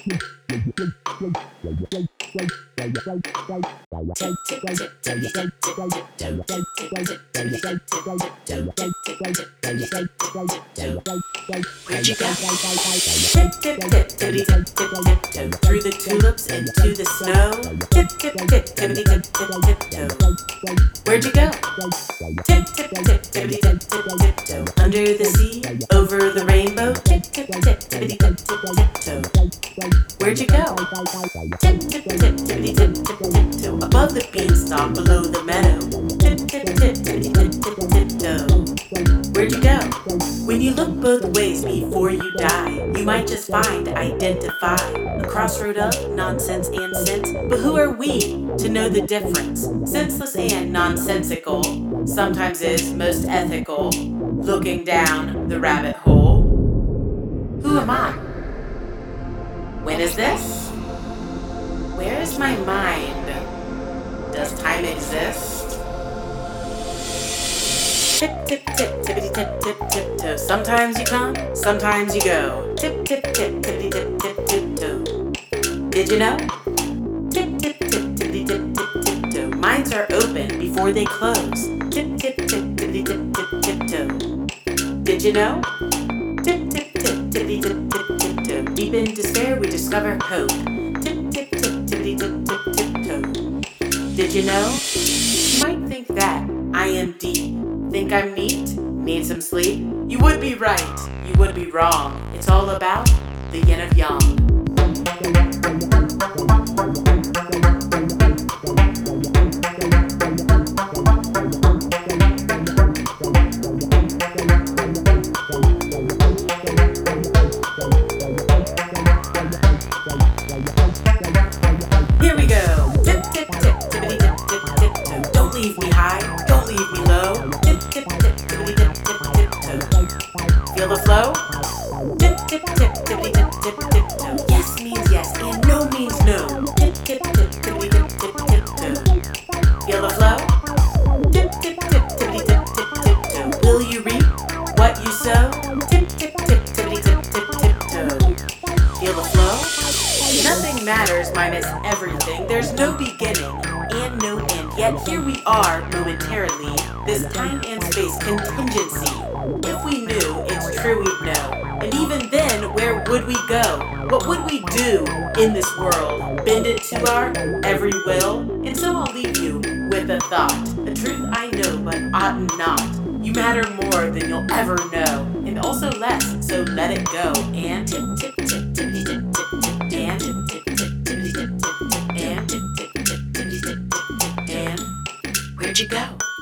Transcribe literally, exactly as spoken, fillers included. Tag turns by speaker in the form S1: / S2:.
S1: Where'd you go? Tip, tip, tip, tippity tip, tip, tiptoe through the tulips into the snow. Tip, tip, tip, tippity tip, tip, tiptoe. Where'd you go? Tip, tip, tip, tippity tip, tip, tiptoe under the sea, over the rainbow. Tip, tip, tip, tippity tip, tip, tiptoe. Where'd you go? Tip, tip, tip, tippity tip, tip, tiptoe above the beanstalk, below the meadow. Tip, tip, tip, tippity tip, tip, tiptoe. Where'd you go? When you look both ways before you die, you might just find, identify a crossroad of nonsense and sense. But who are we to know the difference? Senseless and nonsensical sometimes is most ethical. Looking down the rabbit hole. Who am I? When is this? Where is my mind? Does time exist? Tip, tip, tip, tippity tip, tip, tiptoe. Sometimes you come, sometimes you go. Tip, tip, tip, tippity tip, tip, tiptoe. Did you know? Tip, tip, tip, tippity tip, tip, tiptoe. Minds are open before they close. Tip, tip, tip, tippity tip, tip, tiptoe. Did you know? Tip, tip, tip, tippity tip, tip, tiptoe. Deep in despair, we discover hope. Tip, tip, tip, tippity tip, tip, tiptoe. Did you know? You might think that I am deep. Think I'm neat? Need some sleep? You would be right, you would be wrong. It's all about the yin of yang. Here we go. Tip, tip, tip, tippity tip, tip, tiptoe. Don't leave me high, don't leave me low. Tip, tip, tip, tippity tip, tip, tiptoe. Feel the flow? Tip, tip, tip, tippity tip, tip, tiptoe. Yes means yes, and no means no. Tip, tip, tip, tippity tip, tip, tiptoe. Feel the flow? Tip, tip, tip, tippity tip, tip, tiptoe. Will you reap what you sow? Tip, tip, tip, tippity tip, tip, tiptoe. Feel the flow? Nothing matters minus everything. There's no beginning and no end. Yet here we are momentarily, this time and space contingency. If we knew, it's true we'd know. And even then, where would we go? What would we do in this world? Bend it to our every will? And so I'll leave you with a thought. A truth I know but ought not. You matter more than you'll ever know. And also less, so let it go. And tip, tip, tip, tippity tip, tip, tip. And tip, tip, tip, tippity tip, tip, tip. And tip, tip, tip, tippity tip, tip, tip. And where'd you go?